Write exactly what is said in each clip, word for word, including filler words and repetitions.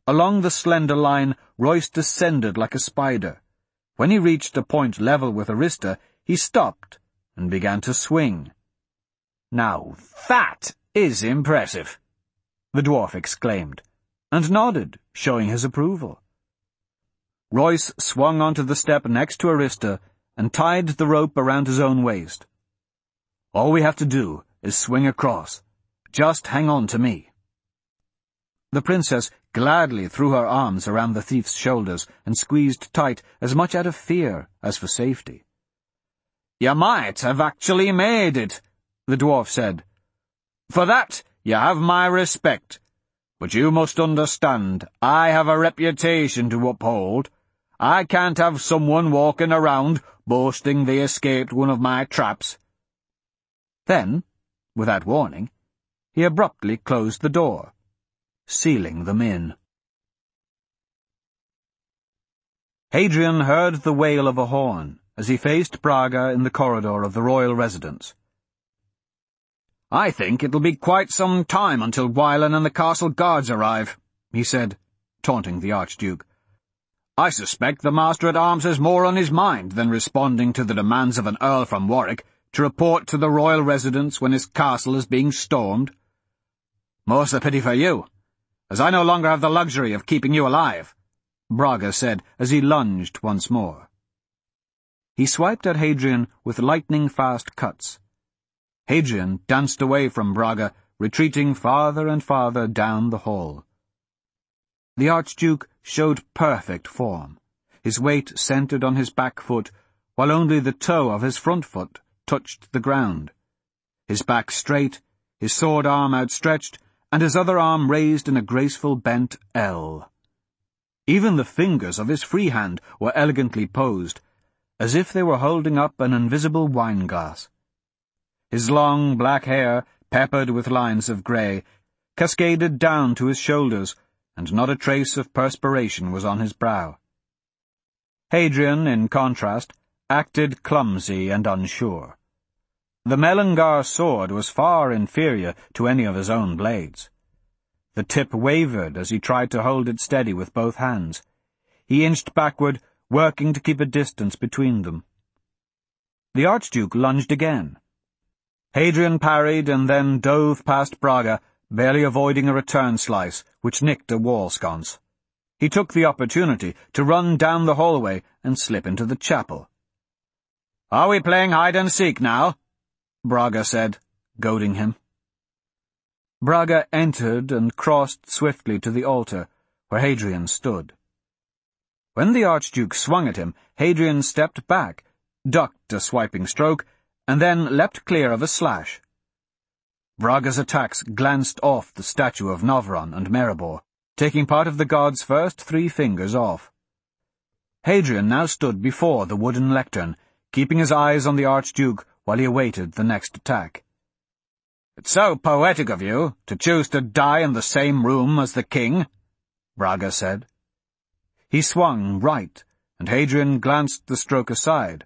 Along the slender line, Royce descended like a spider. When he reached a point level with Arista, he stopped and began to swing. "Now that is impressive," the dwarf exclaimed, and nodded, showing his approval. Royce swung onto the step next to Arista and tied the rope around his own waist. "All we have to do is swing across. Just hang on to me." The princess gladly threw her arms around the thief's shoulders and squeezed tight, as much out of fear as for safety. "You might have actually made it," the dwarf said. "For that you have my respect. But you must understand, I have a reputation to uphold. I can't have someone walking around boasting they escaped one of my traps." Then, without warning, he abruptly closed the door, sealing them in. Hadrian heard the wail of a horn as he faced Braga in the corridor of the royal residence. "I think it'll be quite some time until Wylan and the castle guards arrive," he said, taunting the Archduke. "I suspect the Master-at-Arms has more on his mind than responding to the demands of an earl from Warwick to report to the royal residence when his castle is being stormed. More's the pity for you, as I no longer have the luxury of keeping you alive," Braga said as he lunged once more. He swiped at Hadrian with lightning-fast cuts. Hadrian danced away from Braga, retreating farther and farther down the hall. The Archduke showed perfect form, his weight centered on his back foot, while only the toe of his front foot touched the ground. His back straight, his sword arm outstretched, and his other arm raised in a graceful bent L. Even the fingers of his free hand were elegantly posed, as if they were holding up an invisible wine-glass. His long black hair, peppered with lines of grey, cascaded down to his shoulders, and not a trace of perspiration was on his brow. Hadrian, in contrast, acted clumsy and unsure. The Melangar sword was far inferior to any of his own blades. The tip wavered as he tried to hold it steady with both hands. He inched backward, working to keep a distance between them. The Archduke lunged again. Hadrian parried and then dove past Braga, barely avoiding a return slice, which nicked a wall sconce. He took the opportunity to run down the hallway and slip into the chapel. "Are we playing hide-and-seek now?" Braga said, goading him. Braga entered and crossed swiftly to the altar, where Hadrian stood. When the Archduke swung at him, Hadrian stepped back, ducked a swiping stroke, and then leapt clear of a slash. Braga's attacks glanced off the statue of Novron and Maribor, taking part of the god's first three fingers off. Hadrian now stood before the wooden lectern, keeping his eyes on the Archduke while he awaited the next attack. "It's so poetic of you to choose to die in the same room as the king," Braga said. He swung right, and Hadrian glanced the stroke aside.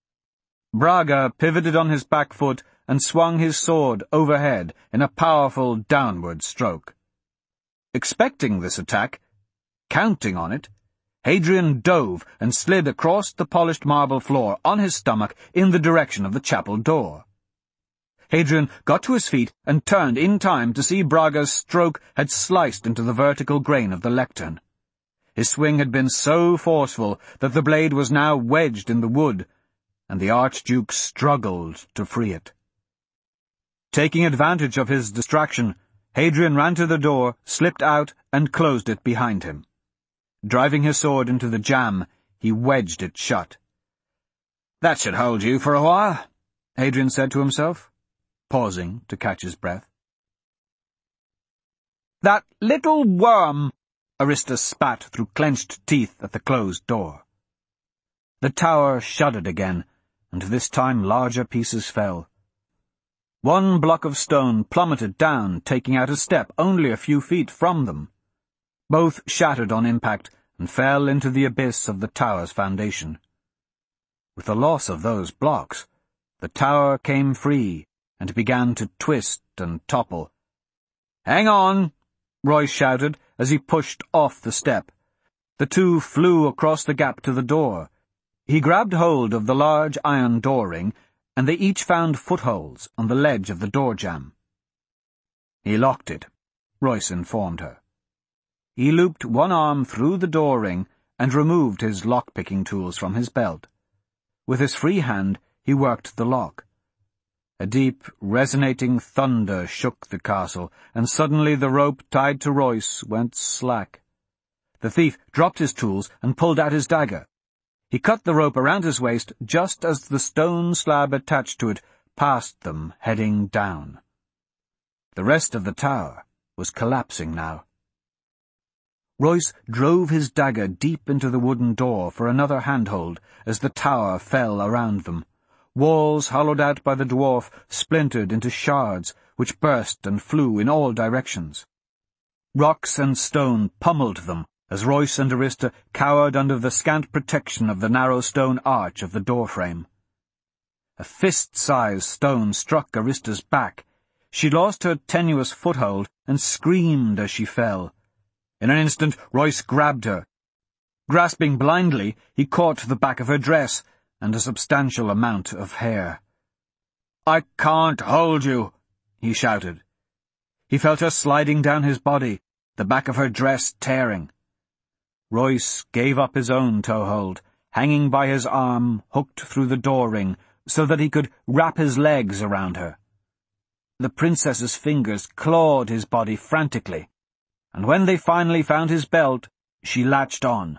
Braga pivoted on his back foot and swung his sword overhead in a powerful downward stroke. Expecting this attack, counting on it, Hadrian dove and slid across the polished marble floor on his stomach in the direction of the chapel door. Hadrian got to his feet and turned in time to see Braga's stroke had sliced into the vertical grain of the lectern. His swing had been so forceful that the blade was now wedged in the wood, and the Archduke struggled to free it. Taking advantage of his distraction, Hadrian ran to the door, slipped out, and closed it behind him. Driving his sword into the jamb, he wedged it shut. "That should hold you for a while," Hadrian said to himself, pausing to catch his breath. "That little worm!" Arista spat through clenched teeth at the closed door. The tower shuddered again, and this time larger pieces fell. One block of stone plummeted down, taking out a step only a few feet from them. Both shattered on impact and fell into the abyss of the tower's foundation. With the loss of those blocks, the tower came free and began to twist and topple. "Hang on!" Royce shouted, as he pushed off the step. The two flew across the gap to the door. He grabbed hold of the large iron door ring, and they each found footholds on the ledge of the door jamb. He locked it, Royce informed her. He looped one arm through the door ring and removed his lock-picking tools from his belt. With his free hand, he worked the lock. A deep, resonating thunder shook the castle, and suddenly the rope tied to Royce went slack. The thief dropped his tools and pulled out his dagger. He cut the rope around his waist just as the stone slab attached to it passed them, heading down. The rest of the tower was collapsing now. Royce drove his dagger deep into the wooden door for another handhold as the tower fell around them. Walls hollowed out by the dwarf splintered into shards, which burst and flew in all directions. Rocks and stone pummeled them as Royce and Arista cowered under the scant protection of the narrow stone arch of the doorframe. A fist-sized stone struck Arista's back. She lost her tenuous foothold and screamed as she fell. In an instant, Royce grabbed her. Grasping blindly, he caught the back of her dress and a substantial amount of hair. "I can't hold you," he shouted. He felt her sliding down his body, the back of her dress tearing. Royce gave up his own toehold, hanging by his arm, hooked through the door ring, so that he could wrap his legs around her. The princess's fingers clawed his body frantically, and when they finally found his belt, she latched on.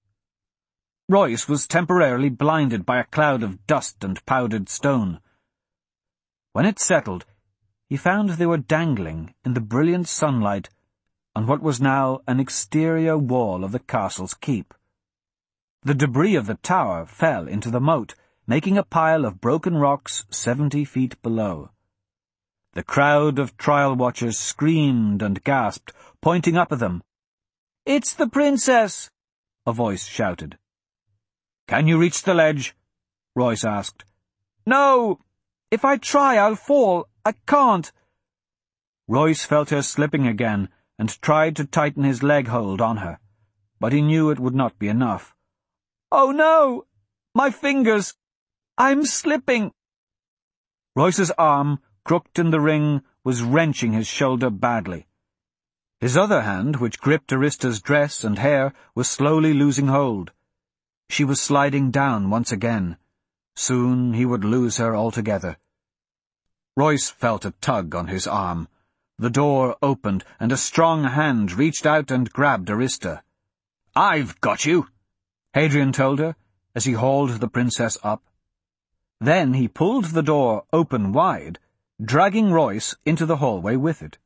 Royce was temporarily blinded by a cloud of dust and powdered stone. When it settled, he found they were dangling in the brilliant sunlight on what was now an exterior wall of the castle's keep. The debris of the tower fell into the moat, making a pile of broken rocks seventy feet below. The crowd of trial watchers screamed and gasped, pointing up at them. "It's the princess!" a voice shouted. "Can you reach the ledge?" Royce asked. "No! If I try, I'll fall. I can't." Royce felt her slipping again and tried to tighten his leg hold on her, but he knew it would not be enough. "Oh no! My fingers! I'm slipping!" Royce's arm, crooked in the ring, was wrenching his shoulder badly. His other hand, which gripped Arista's dress and hair, was slowly losing hold. She was sliding down once again. Soon he would lose her altogether. Royce felt a tug on his arm. The door opened, and a strong hand reached out and grabbed Arista. "I've got you," Hadrian told her, as he hauled the princess up. Then he pulled the door open wide, dragging Royce into the hallway with it.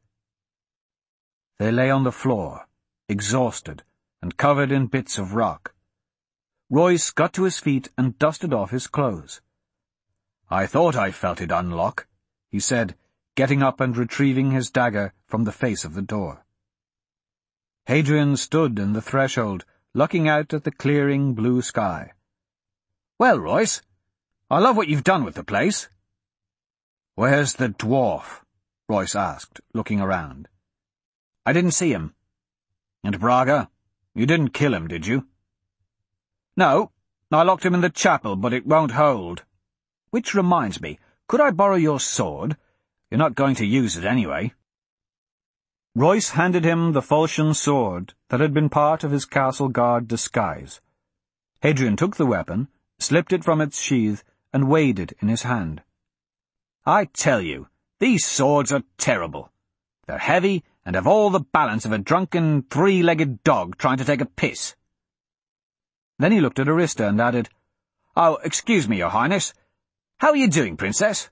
They lay on the floor, exhausted and covered in bits of rock. Royce got to his feet and dusted off his clothes. "I thought I felt it unlock," he said, getting up and retrieving his dagger from the face of the door. Hadrian stood in the threshold, looking out at the clearing blue sky. "Well, Royce, I love what you've done with the place." "Where's the dwarf?" Royce asked, looking around. "I didn't see him." "And Braga? You didn't kill him, did you?" "No, I locked him in the chapel, but it won't hold. Which reminds me, could I borrow your sword? You're not going to use it anyway." Royce handed him the falchion sword that had been part of his castle guard disguise. Hadrian took the weapon, slipped it from its sheath, and weighed it in his hand. "I tell you, these swords are terrible. They're heavy and have all the balance of a drunken, three-legged dog trying to take a piss." Then he looked at Arista and added, "Oh, excuse me, Your Highness. How are you doing, Princess?"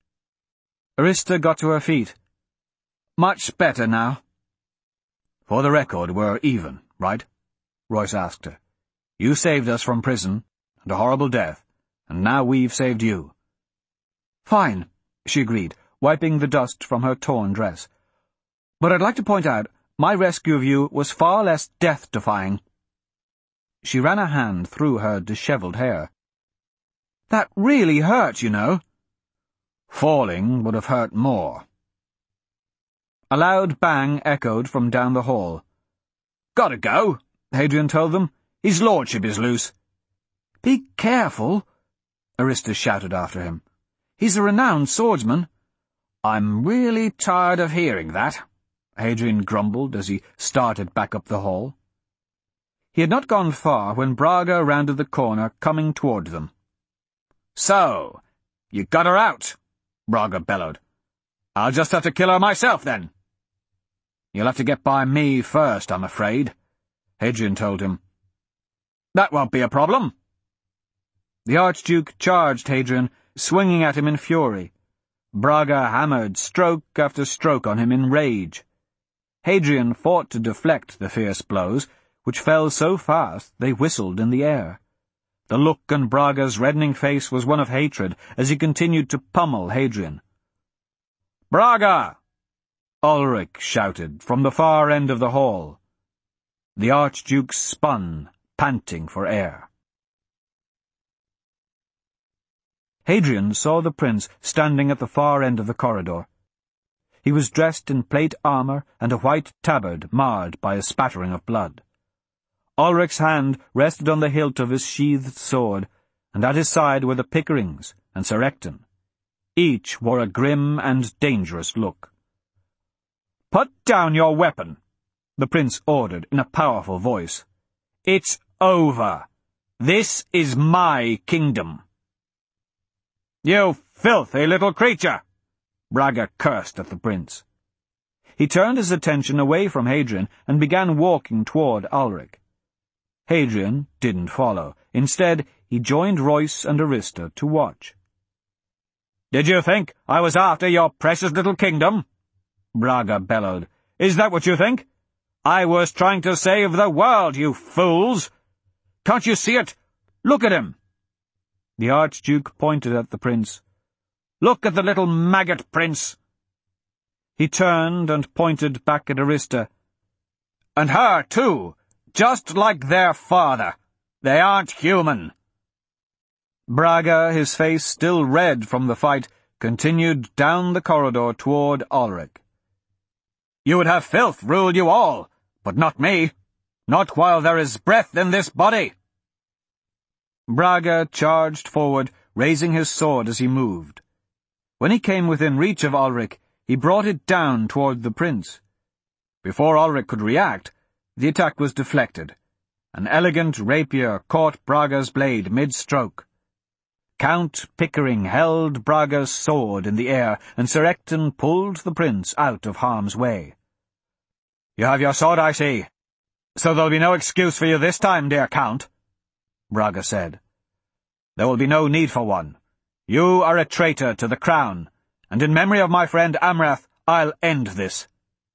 Arista got to her feet. "Much better now." "For the record, we're even, right?" Royce asked her. "You saved us from prison and a horrible death, and now we've saved you." "Fine," she agreed, wiping the dust from her torn dress. "But I'd like to point out, my rescue of you was far less death-defying." She ran a hand through her dishevelled hair. "That really hurt, you know." "Falling would have hurt more." A loud bang echoed from down the hall. Gotta go, Hadrian told them. His lordship is loose. Be careful, Aristus shouted after him. He's a renowned swordsman. I'm really tired of hearing that, Hadrian grumbled as he started back up the hall. He had not gone far when Braga rounded the corner, coming toward them. So, you got her out, Braga bellowed. I'll just have to kill her myself, then. You'll have to get by me first, I'm afraid, Hadrian told him. That won't be a problem. The Archduke charged Hadrian, swinging at him in fury. Braga hammered stroke after stroke on him in rage. Hadrian fought to deflect the fierce blows, which fell so fast they whistled in the air. The look on Braga's reddening face was one of hatred as he continued to pummel Hadrian. "Braga!" Ulrich shouted from the far end of the hall. The Archduke spun, panting for air. Hadrian saw the prince standing at the far end of the corridor. He was dressed in plate armor and a white tabard marred by a spattering of blood. Ulrich's hand rested on the hilt of his sheathed sword, and at his side were the Pickerings and Sir Ecton. Each wore a grim and dangerous look. "Put down your weapon," the prince ordered in a powerful voice. "It's over. This is my kingdom." "You filthy little creature!" Braga cursed at the prince. He turned his attention away from Hadrian and began walking toward Ulrich. Hadrian didn't follow. Instead, he joined Royce and Arista to watch. "Did you think I was after your precious little kingdom?" Braga bellowed. "Is that what you think? I was trying to save the world, you fools! Can't you see it? Look at him!" The Archduke pointed at the prince. "Look at the little maggot prince!" He turned and pointed back at Arista. "And her, too, just like their father. They aren't human." Braga, his face still red from the fight, continued down the corridor toward Ulrich. "You would have filth rule you all, but not me. Not while there is breath in this body." Braga charged forward, raising his sword as he moved. When he came within reach of Ulrich, he brought it down toward the prince. Before Ulrich could react, the attack was deflected. An elegant rapier caught Braga's blade mid-stroke. Count Pickering held Braga's sword in the air, and Sir Ecton pulled the prince out of harm's way. "You have your sword, I see. So there'll be no excuse for you this time, dear Count," Braga said. "There will be no need for one. You are a traitor to the crown, and in memory of my friend Amrath, I'll end this."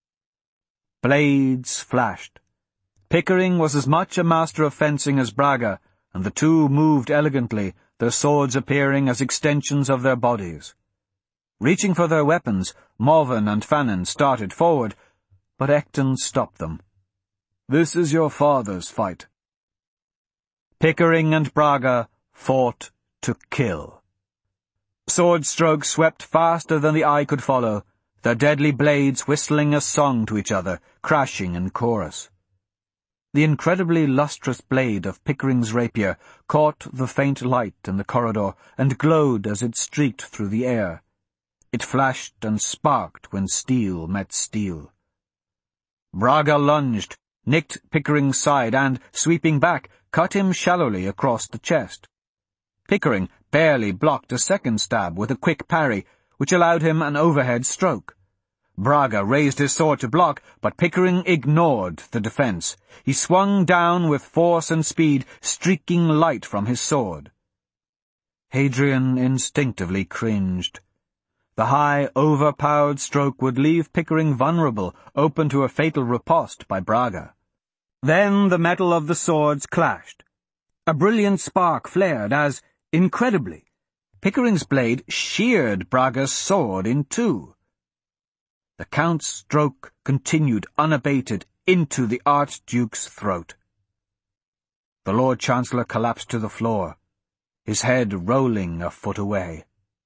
Blades flashed. Pickering was as much a master of fencing as Braga, and the two moved elegantly, their swords appearing as extensions of their bodies. Reaching for their weapons, Morven and Fannin started forward, but Ecton stopped them. "This is your father's fight." Pickering and Braga fought to kill. Sword strokes swept faster than the eye could follow, their deadly blades whistling a song to each other, crashing in chorus. The incredibly lustrous blade of Pickering's rapier caught the faint light in the corridor and glowed as it streaked through the air. It flashed and sparked when steel met steel. Braga lunged, nicked Pickering's side and, sweeping back, cut him shallowly across the chest. Pickering barely blocked a second stab with a quick parry, which allowed him an overhead stroke. Braga raised his sword to block, but Pickering ignored the defense. He swung down with force and speed, streaking light from his sword. Hadrian instinctively cringed. The high, overpowered stroke would leave Pickering vulnerable, open to a fatal riposte by Braga. Then the metal of the swords clashed. A brilliant spark flared as, incredibly, Pickering's blade sheared Braga's sword in two. The Count's stroke continued unabated into the Archduke's throat. The Lord Chancellor collapsed to the floor, his head rolling a foot away.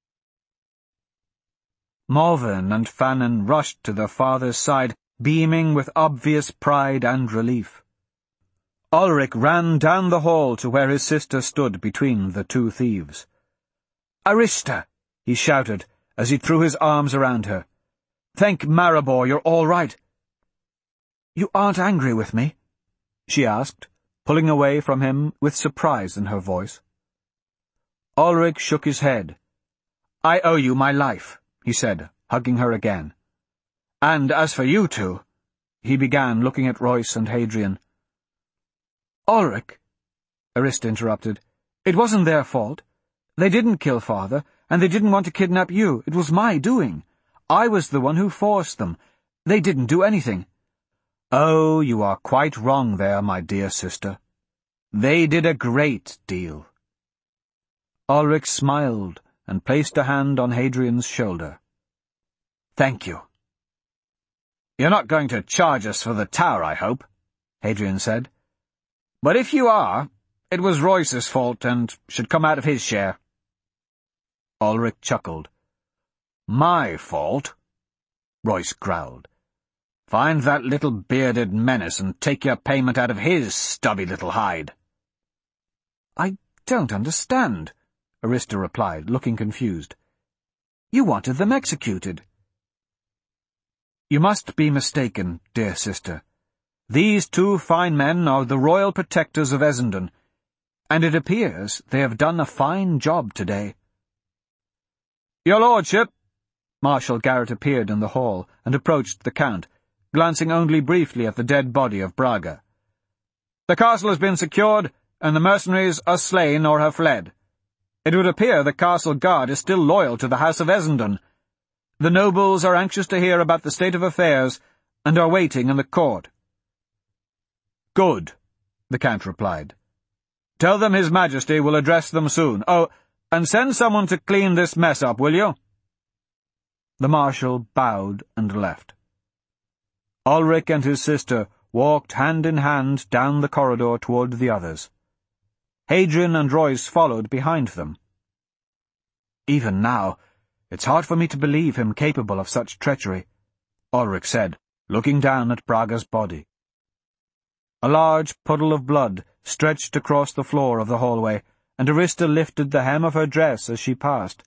Morven and Fannin rushed to their father's side, beaming with obvious pride and relief. Ulrich ran down the hall to where his sister stood between the two thieves. "Arista!" he shouted as he threw his arms around her. "Thank Maribor you're all right." "You aren't angry with me?" she asked, pulling away from him with surprise in her voice. Ulrich shook his head. "I owe you my life," he said, hugging her again. "And as for you two," he began, looking at Royce and Hadrian. "Ulrich," Arista interrupted, "it wasn't their fault. They didn't kill Father, and they didn't want to kidnap you. It was my doing. I was the one who forced them. They didn't do anything." "Oh, you are quite wrong there, my dear sister. They did a great deal." Ulrich smiled and placed a hand on Hadrian's shoulder. "Thank you." "You're not going to charge us for the tower, I hope," Hadrian said. "But if you are, it was Royce's fault and should come out of his share." Ulrich chuckled. "My fault?" Royce growled. "Find that little bearded menace and take your payment out of his stubby little hide." "I don't understand," Arista replied, looking confused. "You wanted them executed." "You must be mistaken, dear sister. These two fine men are the royal protectors of Essendon, and it appears they have done a fine job today." "Your lordship!" Marshal Garrett appeared in the hall and approached the Count, glancing only briefly at the dead body of Braga. "The castle has been secured, and the mercenaries are slain or have fled. It would appear the castle guard is still loyal to the House of Essendon. The nobles are anxious to hear about the state of affairs, and are waiting in the court." "Good," the Count replied. "Tell them His Majesty will address them soon. Oh, and send someone to clean this mess up, will you?" The Marshal bowed and left. Ulrich and his sister walked hand in hand down the corridor toward the others. Hadrian and Royce followed behind them. "Even now, it's hard for me to believe him capable of such treachery," Ulrich said, looking down at Braga's body. A large puddle of blood stretched across the floor of the hallway, and Arista lifted the hem of her dress as she passed.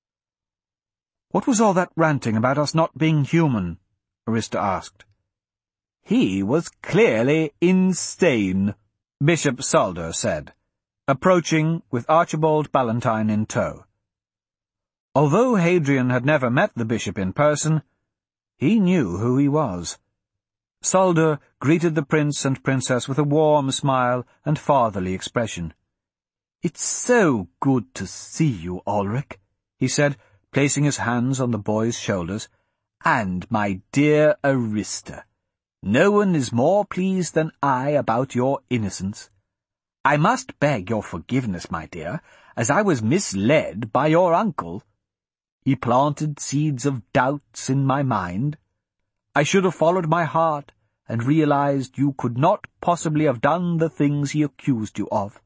"What was all that ranting about us not being human?" Arista asked. "He was clearly insane," Bishop Salder said, approaching with Archibald Ballantyne in tow. Although Hadrian had never met the bishop in person, he knew who he was. Salder greeted the prince and princess with a warm smile and fatherly expression. "It's so good to see you, Ulrich," he said, placing his hands on the boy's shoulders. "And my dear Arista, no one is more pleased than I about your innocence. I must beg your forgiveness, my dear, as I was misled by your uncle. He planted seeds of doubts in my mind. I should have followed my heart and realized you could not possibly have done the things he accused you of."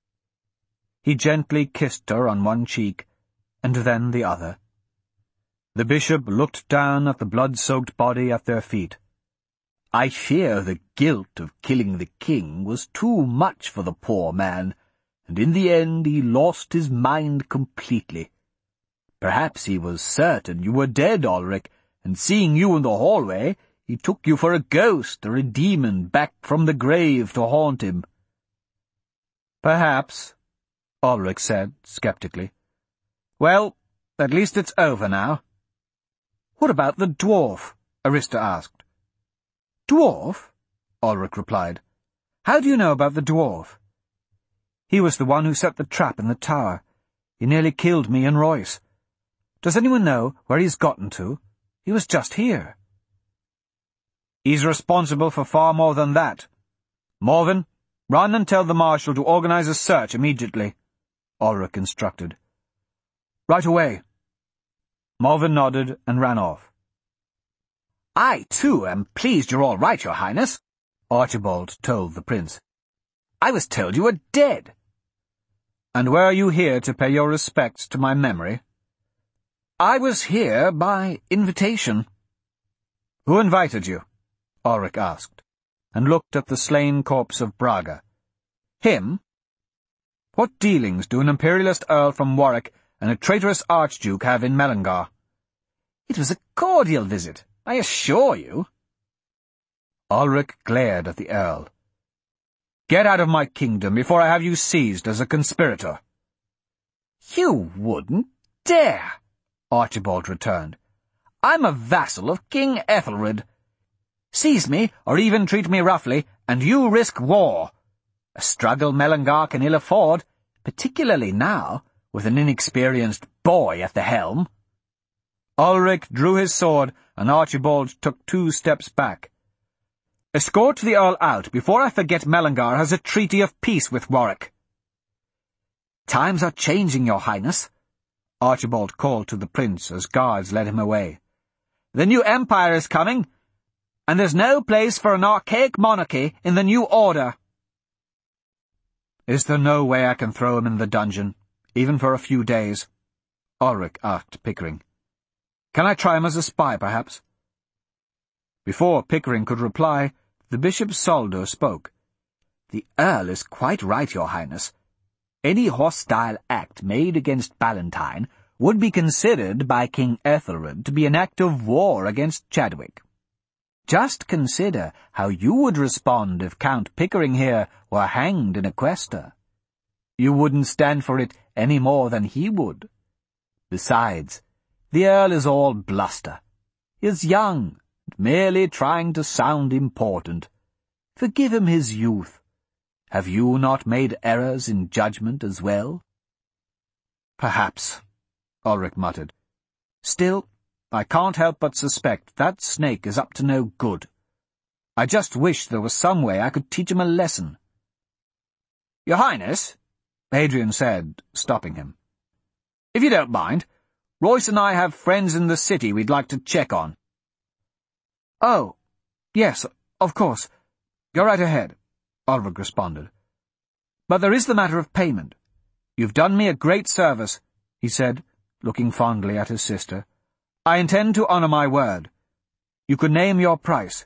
He gently kissed her on one cheek, and then the other. The bishop looked down at the blood-soaked body at their feet. "I fear the guilt of killing the king was too much for the poor man, and in the end he lost his mind completely. Perhaps he was certain you were dead, Ulrich, and seeing you in the hallway, he took you for a ghost or a demon back from the grave to haunt him." "Perhaps," Ulrich said, skeptically. "Well, at least it's over now." "What about the dwarf?" Arista asked. "Dwarf?" Ulrich replied. "How do you know about the dwarf?" "He was the one who set the trap in the tower. He nearly killed me and Royce. Does anyone know where he's gotten to? He was just here." "He's responsible for far more than that. Morven, run and tell the Marshal to organize a search immediately," Ulrich instructed. "Right away." Morven nodded and ran off. "I, too, am pleased you're all right, Your Highness," Archibald told the prince. "I was told you were dead." "And were you here to pay your respects to my memory?" "I was here by invitation." "Who invited you?" Ulrich asked. and looked at the slain corpse of Braga. Him? What dealings do an imperialist earl from Warwick and a traitorous archduke have in Mellingar? It was a cordial visit, I assure you. Ulrich glared at the earl. Get out of my kingdom before I have you seized as a conspirator. You wouldn't dare, Archibald returned. I'm a vassal of King Ethelred. Seize me, or even treat me roughly, and you risk war. A struggle Mellingar can ill afford, particularly now, with an inexperienced boy at the helm. Ulrich drew his sword, and Archibald took two steps back. Escort the Earl out before I forget Mellingar has a treaty of peace with Warwick. Times are changing, Your Highness, Archibald called to the prince as guards led him away. The new empire is coming, and there's no place for an archaic monarchy in the new order. Is there no way I can throw him in the dungeon, even for a few days? Ulrich asked Pickering. Can I try him as a spy, perhaps? Before Pickering could reply, the Bishop Soldo spoke. The Earl is quite right, Your Highness. Any hostile act made against Ballantyne would be considered by King Ethelred to be an act of war against Chadwick. Just consider how you would respond if Count Pickering here were hanged in a quester. You wouldn't stand for it any more than he would. Besides, the Earl is all bluster. He is young, merely trying to sound important. Forgive him his youth. Have you not made errors in judgment as well? Perhaps, Ulrich muttered. Still, I can't help but suspect that snake is up to no good. I just wish there was some way I could teach him a lesson. Your Highness, Hadrian said, stopping him. If you don't mind, Royce and I have friends in the city we'd like to check on. Oh, yes, of course. Go right ahead, Ulrich responded. But there is the matter of payment. You've done me a great service, he said, looking fondly at his sister. I intend to honor my word. You could name your price.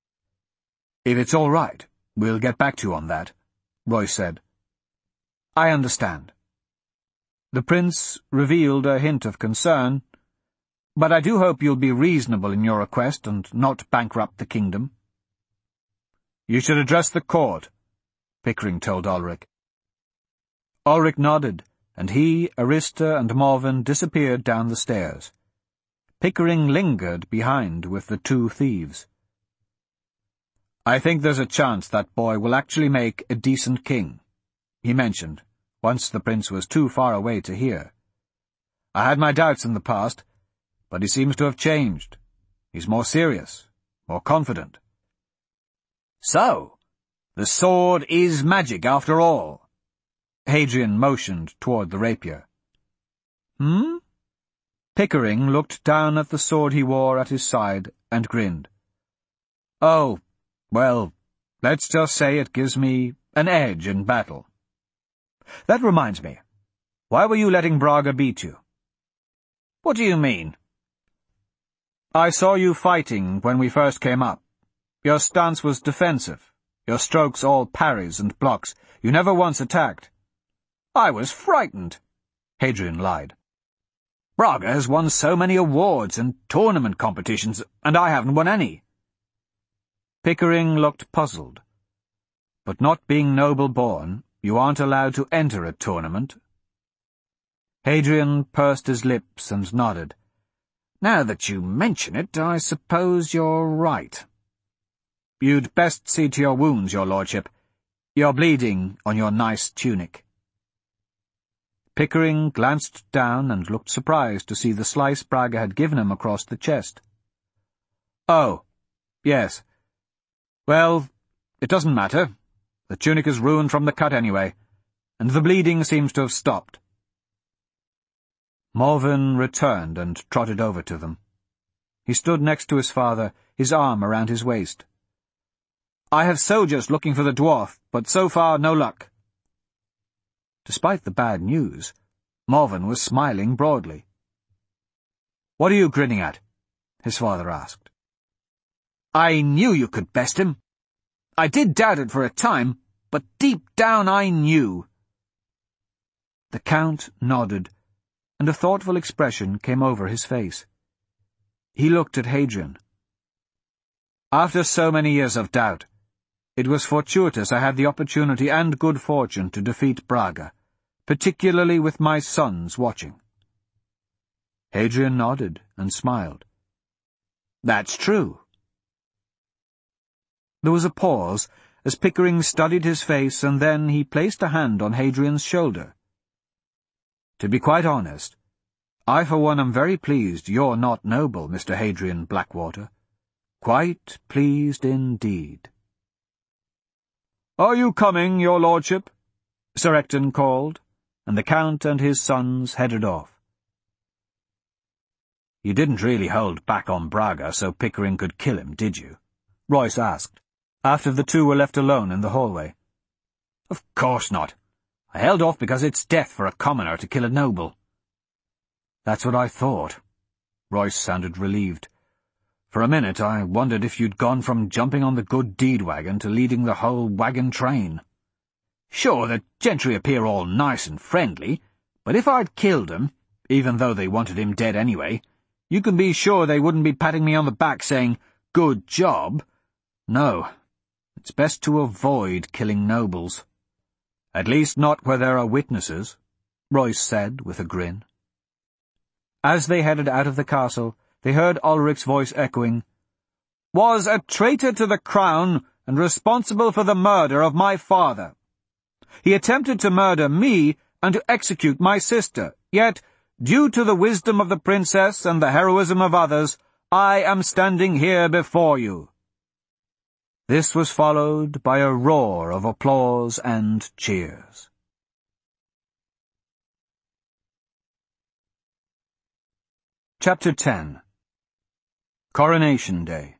If it's all right, we'll get back to you on that, Royce said. I understand. The prince revealed a hint of concern, but I do hope you'll be reasonable in your request and not bankrupt the kingdom. You should address the court, Pickering told Ulrich. Ulrich nodded, and he, Arista, and Morven disappeared down the stairs. Pickering lingered behind with the two thieves. I think there's a chance that boy will actually make a decent king, he mentioned, once the prince was too far away to hear. I had my doubts in the past, but he seems to have changed. He's more serious, more confident. So, the sword is magic after all. Hadrian motioned toward the rapier. Hmm? Pickering looked down at the sword he wore at his side and grinned. Oh, well, let's just say it gives me an edge in battle. That reminds me, why were you letting Braga beat you? What do you mean? I saw you fighting when we first came up. Your stance was defensive, your strokes all parries and blocks. You never once attacked. I was frightened, Hadrian lied. Braga has won so many awards and tournament competitions, and I haven't won any. Pickering looked puzzled. But not being noble-born, you aren't allowed to enter a tournament. Hadrian pursed his lips and nodded. Now that you mention it, I suppose you're right. You'd best see to your wounds, your lordship. You're bleeding on your nice tunic. Pickering glanced down and looked surprised to see the slice Braga had given him across the chest. Oh, yes. Well, it doesn't matter. The tunic is ruined from the cut anyway, and the bleeding seems to have stopped. Morven returned and trotted over to them. He stood next to his father, his arm around his waist. I have soldiers looking for the dwarf, but so far no luck. Despite the bad news, Morven was smiling broadly. What are you grinning at? His father asked. I knew you could best him. I did doubt it for a time, but deep down I knew." The Count nodded, and a thoughtful expression came over his face. He looked at Hadrian. "After so many years of doubt, it was fortuitous I had the opportunity and good fortune to defeat Braga, particularly with my sons watching." Hadrian nodded and smiled. "That's true." There was a pause as Pickering studied his face, and then he placed a hand on Hadrian's shoulder. "To be quite honest, I for one am very pleased you're not noble, Mister Hadrian Blackwater. Quite pleased indeed." "Are you coming, your lordship?" Sir Ecton called, and the Count and his sons headed off. "You didn't really hold back on Braga so Pickering could kill him, did you?" Royce asked, after the two were left alone in the hallway. "Of course not. I held off because it's death for a commoner to kill a noble." "That's what I thought." Royce sounded relieved. "For a minute I wondered if you'd gone from jumping on the good deed wagon to leading the whole wagon train." "Sure, the gentry appear all nice and friendly, but if I'd killed 'em, even though they wanted him dead anyway, you can be sure they wouldn't be patting me on the back saying, 'Good job.' No, it's best to avoid killing nobles." "At least not where there are witnesses," Royce said with a grin. As they headed out of the castle, they heard Ulrich's voice echoing, "Was a traitor to the crown and responsible for the murder of my father. He attempted to murder me and to execute my sister, yet, due to the wisdom of the princess and the heroism of others, I am standing here before you." This was followed by a roar of applause and cheers. Chapter ten. Coronation Day.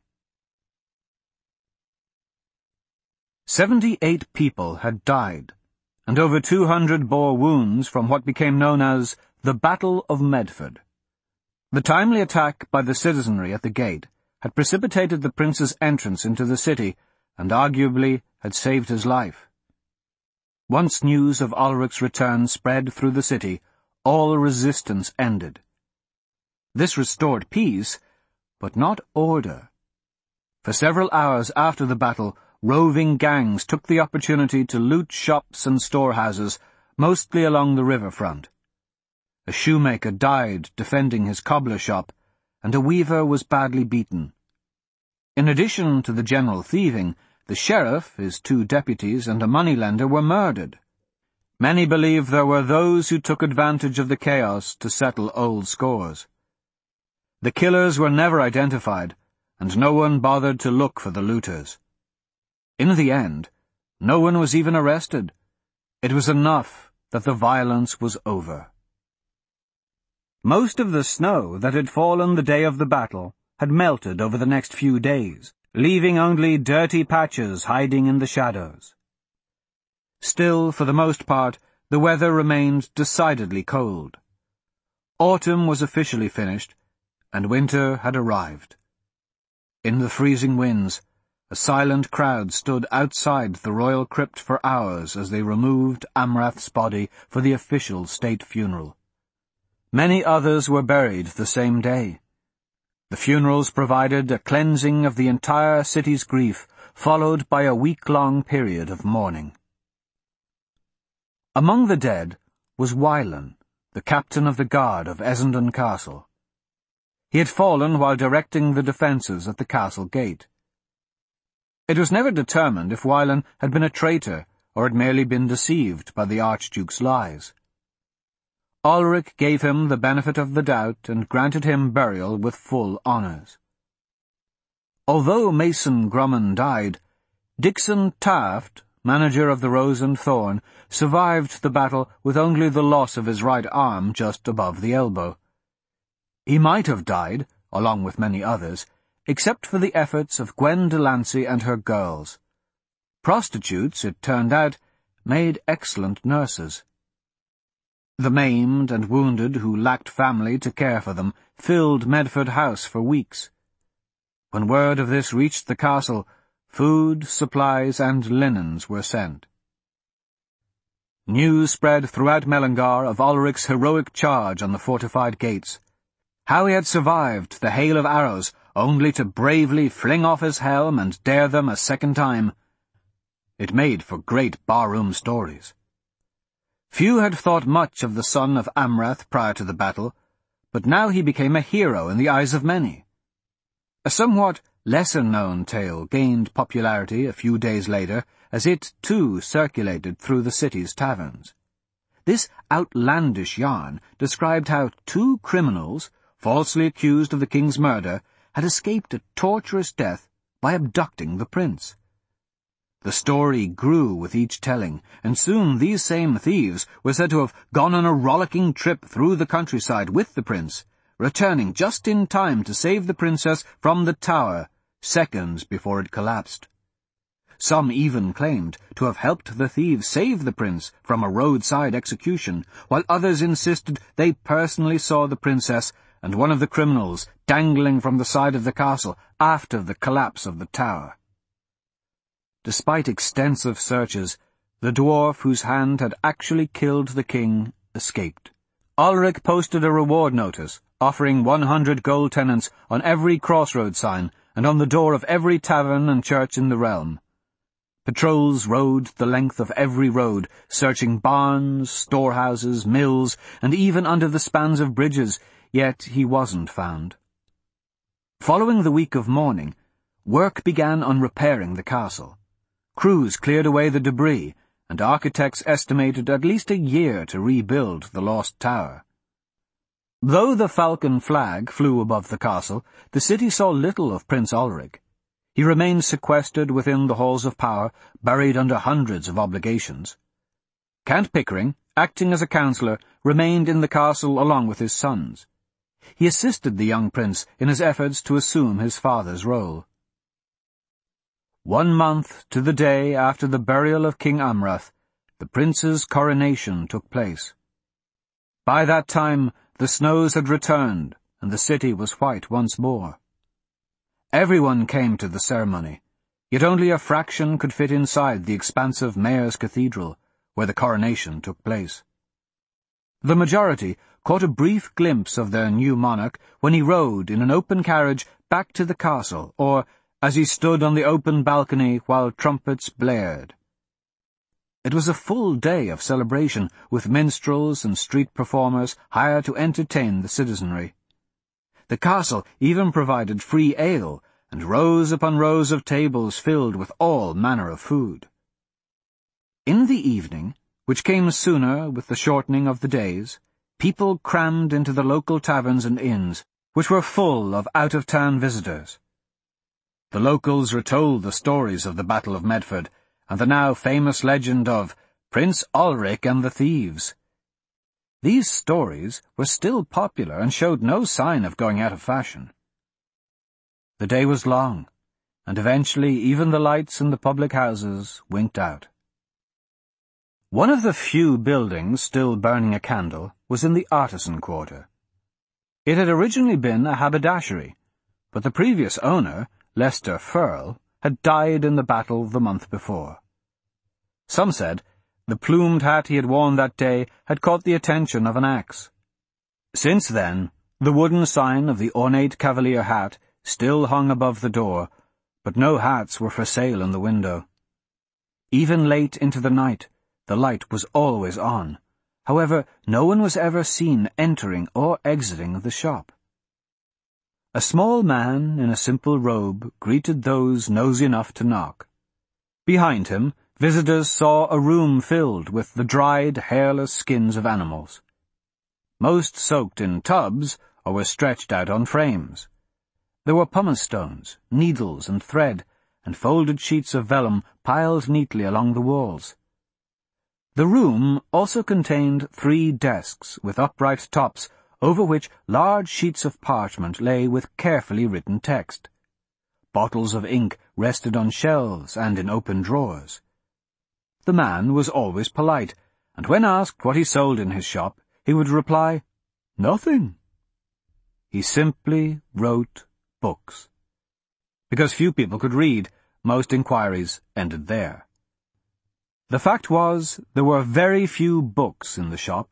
Seventy-eight people had died, and over two hundred bore wounds from what became known as the Battle of Medford. The timely attack by the citizenry at the gate had precipitated the prince's entrance into the city, and arguably had saved his life. Once news of Ulrich's return spread through the city, all resistance ended. This restored peace, but not order. For several hours after the battle, roving gangs took the opportunity to loot shops and storehouses, mostly along the riverfront. A shoemaker died defending his cobbler shop, and a weaver was badly beaten. In addition to the general thieving, the sheriff, his two deputies, and a moneylender were murdered. Many believe there were those who took advantage of the chaos to settle old scores. The killers were never identified, and no one bothered to look for the looters. In the end, no one was even arrested. It was enough that the violence was over. Most of the snow that had fallen the day of the battle had melted over the next few days, leaving only dirty patches hiding in the shadows. Still, for the most part, the weather remained decidedly cold. Autumn was officially finished, and winter had arrived. In the freezing winds, a silent crowd stood outside the royal crypt for hours as they removed Amrath's body for the official state funeral. Many others were buried the same day. The funerals provided a cleansing of the entire city's grief, followed by a week-long period of mourning. Among the dead was Wylan, the captain of the guard of Essendon Castle. He had fallen while directing the defences at the castle gate. It was never determined if Wylan had been a traitor or had merely been deceived by the Archduke's lies. Ulrich gave him the benefit of the doubt and granted him burial with full honours. Although Mason Grumman died, Dixon Taft, manager of the Rose and Thorn, survived the battle with only the loss of his right arm just above the elbow. He might have died, along with many others, except for the efforts of Gwen Delancey and her girls. Prostitutes, it turned out, made excellent nurses. The maimed and wounded who lacked family to care for them filled Medford House for weeks. When word of this reached the castle, food, supplies, and linens were sent. News spread throughout Mellingar of Ulric's heroic charge on the fortified gates, how he had survived the hail of arrows only to bravely fling off his helm and dare them a second time. It made for great barroom stories. Few had thought much of the son of Amrath prior to the battle, but now he became a hero in the eyes of many. A somewhat lesser-known tale gained popularity a few days later, as it, too, circulated through the city's taverns. This outlandish yarn described how two criminals, falsely accused of the king's murder, had escaped a torturous death by abducting the prince. The story grew with each telling, and soon these same thieves were said to have gone on a rollicking trip through the countryside with the prince, returning just in time to save the princess from the tower, seconds before it collapsed. Some even claimed to have helped the thieves save the prince from a roadside execution, while others insisted they personally saw the princess and one of the criminals dangling from the side of the castle after the collapse of the tower. Despite extensive searches, the dwarf whose hand had actually killed the king escaped. Ulric posted a reward notice, offering one hundred gold tenants on every crossroad sign and on the door of every tavern and church in the realm. Patrols rode the length of every road, searching barns, storehouses, mills, and even under the spans of bridges, yet he wasn't found. Following the week of mourning, work began on repairing the castle. Crews cleared away the debris, and architects estimated at least a year to rebuild the lost tower. Though the falcon flag flew above the castle, the city saw little of Prince Ulric. He remained sequestered within the halls of power, buried under hundreds of obligations. Count Pickering, acting as a counsellor, remained in the castle along with his sons. He assisted the young prince in his efforts to assume his father's role. One month to the day after the burial of King Amrath, the prince's coronation took place. By that time, the snows had returned, and the city was white once more. Everyone came to the ceremony, yet only a fraction could fit inside the expansive Mayor's Cathedral, where the coronation took place. The majority caught a brief glimpse of their new monarch when he rode in an open carriage back to the castle, or as he stood on the open balcony while trumpets blared. It was a full day of celebration, with minstrels and street performers hired to entertain the citizenry. The castle even provided free ale, and rows upon rows of tables filled with all manner of food. In the evening, which came sooner with the shortening of the days, people crammed into the local taverns and inns, which were full of out-of-town visitors. The locals retold the stories of the Battle of Medford, and the now famous legend of Prince Ulric and the Thieves. These stories were still popular and showed no sign of going out of fashion. The day was long, and eventually even the lights in the public houses winked out. One of the few buildings still burning a candle was in the artisan quarter. It had originally been a haberdashery, but the previous owner, Lester Firle, had died in the battle the month before. Some said the plumed hat he had worn that day had caught the attention of an axe. Since then, the wooden sign of the ornate cavalier hat still hung above the door, but no hats were for sale in the window. Even late into the night, the light was always on. However, no one was ever seen entering or exiting the shop. A small man in a simple robe greeted those nosy enough to knock. Behind him, visitors saw a room filled with the dried, hairless skins of animals. Most soaked in tubs or were stretched out on frames. There were pumice stones, needles and thread, and folded sheets of vellum piled neatly along the walls. The room also contained three desks with upright tops, over which large sheets of parchment lay with carefully written text. Bottles of ink rested on shelves and in open drawers. The man was always polite, and when asked what he sold in his shop, he would reply, "Nothing." He simply wrote books. Because few people could read, most inquiries ended there. The fact was, there were very few books in the shop.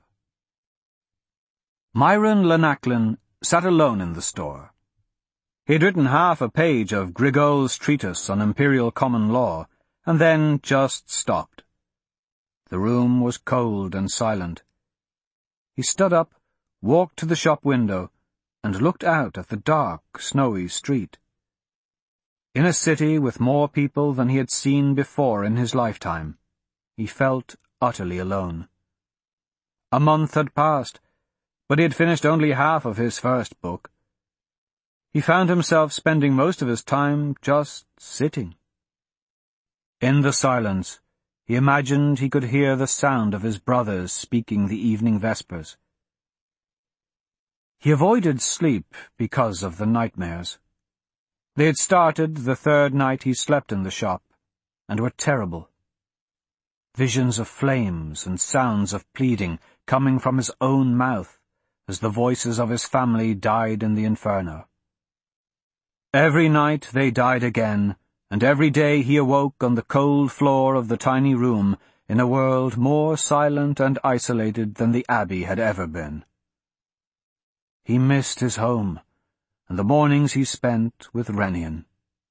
Myron Llanaclan sat alone in the store. He had written half a page of Grigol's treatise on imperial common law, and then just stopped. The room was cold and silent. He stood up, walked to the shop window, and looked out at the dark, snowy street. In a city with more people than he had seen before in his lifetime, he felt utterly alone. A month had passed, but he had finished only half of his first book. He found himself spending most of his time just sitting. In the silence, he imagined he could hear the sound of his brothers speaking the evening vespers. He avoided sleep because of the nightmares. They had started the third night he slept in the shop, and were terrible. Visions of flames and sounds of pleading coming from his own mouth as the voices of his family died in the inferno. Every night they died again, and every day he awoke on the cold floor of the tiny room in a world more silent and isolated than the Abbey had ever been. He missed his home, and the mornings he spent with Renian.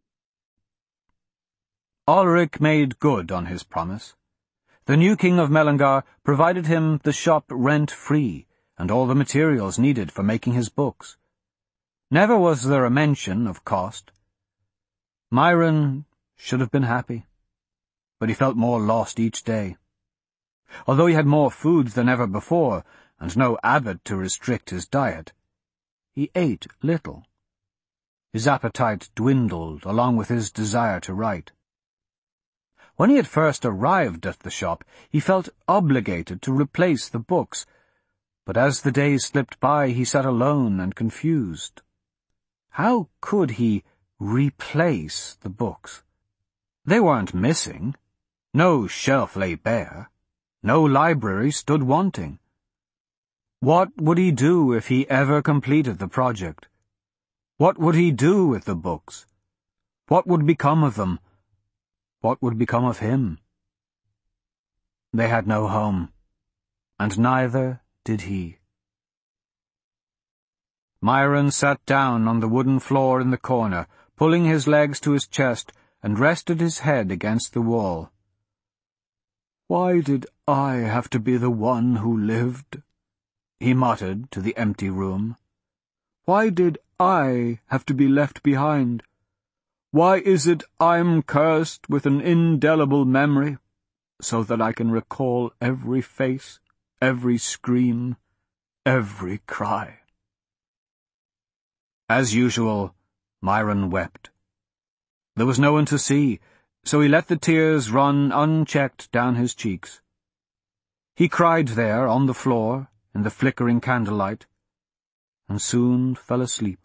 Ulrich made good on his promise. The new king of Mellingar provided him the shop rent-free, and all the materials needed for making his books. Never was there a mention of cost. Myron should have been happy, but he felt more lost each day. Although he had more food than ever before, and no abbot to restrict his diet, he ate little. His appetite dwindled along with his desire to write. When he had first arrived at the shop, he felt obligated to replace the books, but as the days slipped by he sat alone and confused. How could he replace the books? They weren't missing. No shelf lay bare. No library stood wanting. What would he do if he ever completed the project? What would he do with the books? What would become of them? What would become of him? They had no home, and neither did he. Myron sat down on the wooden floor in the corner, pulling his legs to his chest, and rested his head against the wall. "Why did I have to be the one who lived?" he muttered to the empty room. "Why did I have to be left behind? Why is it I'm cursed with an indelible memory, so that I can recall every face, every scream, every cry?" As usual, Myron wept. There was no one to see, so he let the tears run unchecked down his cheeks. He cried there on the floor, in the flickering candlelight, and soon fell asleep.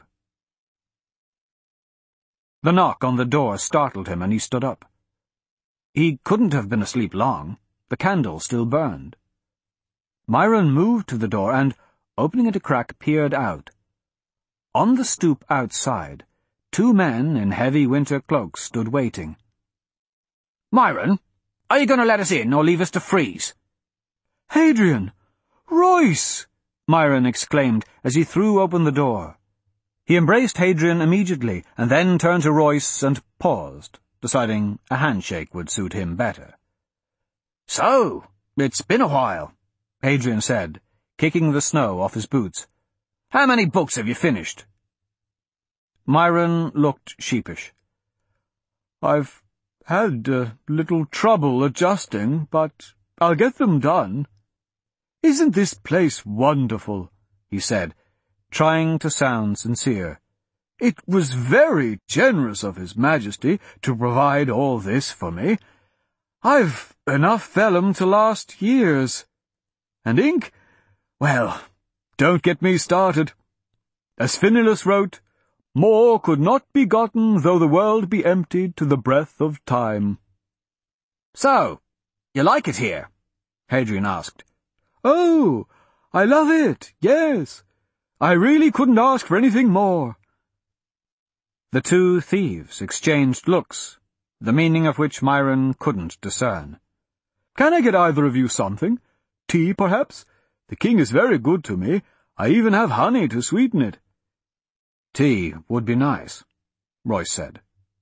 The knock on the door startled him, and he stood up. He couldn't have been asleep long. The candle still burned. Myron moved to the door and, opening it a crack, peered out. On the stoop outside, two men in heavy winter cloaks stood waiting. "Myron, are you going to let us in or leave us to freeze?" "Hadrian! Royce!" Myron exclaimed as he threw open the door. He embraced Hadrian immediately, and then turned to Royce and paused, deciding a handshake would suit him better. "So, it's been a while," Hadrian said, kicking the snow off his boots. "How many books have you finished?" Myron looked sheepish. "I've had a little trouble adjusting, but I'll get them done. Isn't this place wonderful?" he said, trying to sound sincere. "It was very generous of His Majesty to provide all this for me. I've enough vellum to last years. And ink? Well, don't get me started. As Phinelas wrote, 'More could not be gotten though the world be emptied to the breath of time.'" "So, you like it here?" Hadrian asked. "Oh, I love it, yes. I really couldn't ask for anything more." The two thieves exchanged looks, the meaning of which Myron couldn't discern. "Can I get either of you something? Tea, perhaps? The king is very good to me. I even have honey to sweeten it." "Tea would be nice," Royce said.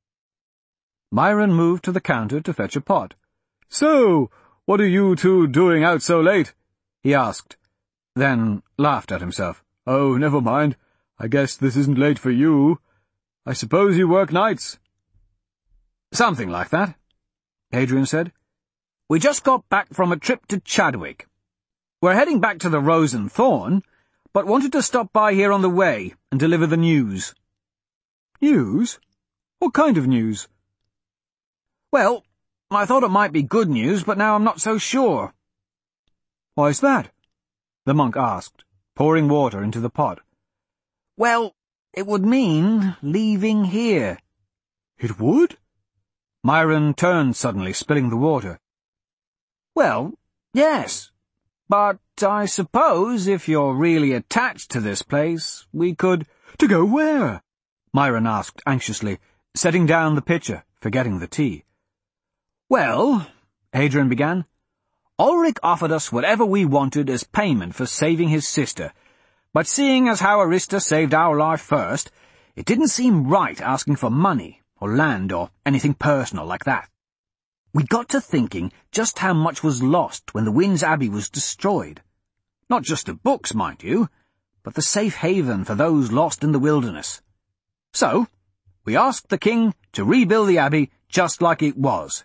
Myron moved to the counter to fetch a pot. "So, what are you two doing out so late?" he asked, then laughed at himself. "Oh, never mind. I guess this isn't late for you. I suppose you work nights." "Something like that," Hadrian said. "We just got back from a trip to Chadwick. We're heading back to the Rose and Thorn, but wanted to stop by here on the way and deliver the news." "News? What kind of news?" "Well, I thought it might be good news, but now I'm not so sure." "Why's that?" the monk asked, pouring water into the pot. "Well, it would mean leaving here." "It would?" Myron turned suddenly, spilling the water. "Well, yes. But I suppose if you're really attached to this place, we could—" "To go where?" Myron asked anxiously, setting down the pitcher, forgetting the tea. "Well," Hadrian began, "Ulric offered us whatever we wanted as payment for saving his sister, but seeing as how Arista saved our life first, it didn't seem right asking for money or land or anything personal like that. We got to thinking just how much was lost when the Winds Abbey was destroyed. Not just the books, mind you, but the safe haven for those lost in the wilderness. So, we asked the king to rebuild the abbey just like it was."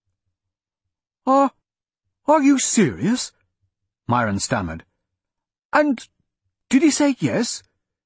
Are, are you serious?" Myron stammered. "And did he say yes?"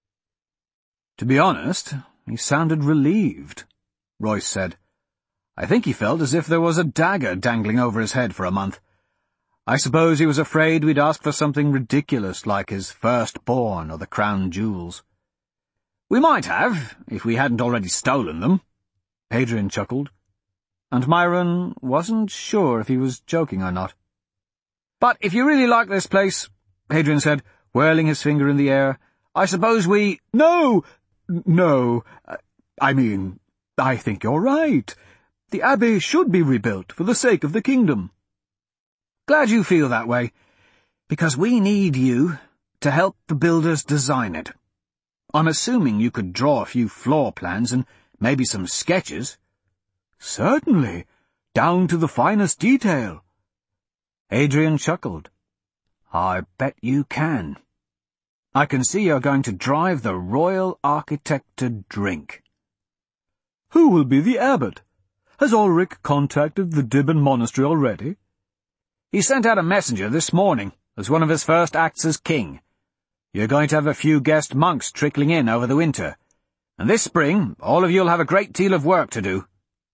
"To be honest, he sounded relieved," Royce said. "I think he felt as if there was a dagger dangling over his head for a month. I suppose he was afraid we'd ask for something ridiculous like his firstborn or the crown jewels." "We might have, if we hadn't already stolen them," Hadrian chuckled, and Myron wasn't sure if he was joking or not. "But if you really like this place," Hadrian said, whirling his finger in the air, "I suppose we—" "No, no, I mean, I think you're right. The abbey should be rebuilt for the sake of the kingdom." "Glad you feel that way, because we need you to help the builders design it. I'm assuming you could draw a few floor plans and maybe some sketches." "Certainly, down to the finest detail." Hadrian chuckled. "I bet you can. I can see you're going to drive the royal architect to drink." "Who will be the abbot? Has Ulric contacted the Dibben Monastery already?" "He sent out a messenger this morning as one of his first acts as king. You're going to have a few guest monks trickling in over the winter, and this spring all of you'll have a great deal of work to do."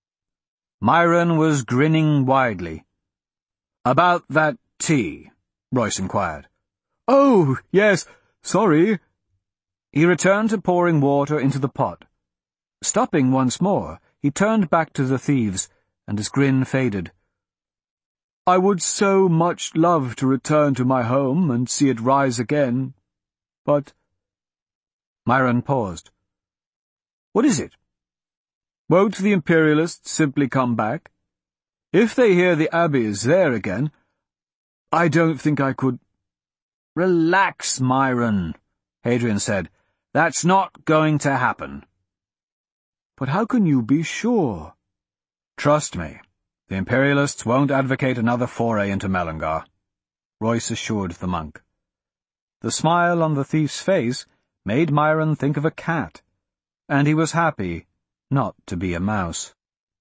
Myron was grinning widely. "About that tea?" Royce inquired. "Oh, yes, sorry." He returned to pouring water into the pot. Stopping once more, he turned back to the thieves, and his grin faded. "I would so much love to return to my home and see it rise again, but—" Myron paused. "What is it?" "Won't the Imperialists simply come back? If they hear the abbey is there again, I don't think I could—" "Relax, Myron," Hadrian said. "That's not going to happen." "But how can you be sure?" "Trust me, the Imperialists won't advocate another foray into Melangar," Royce assured the monk. The smile on the thief's face made Myron think of a cat, and he was happy not to be a mouse.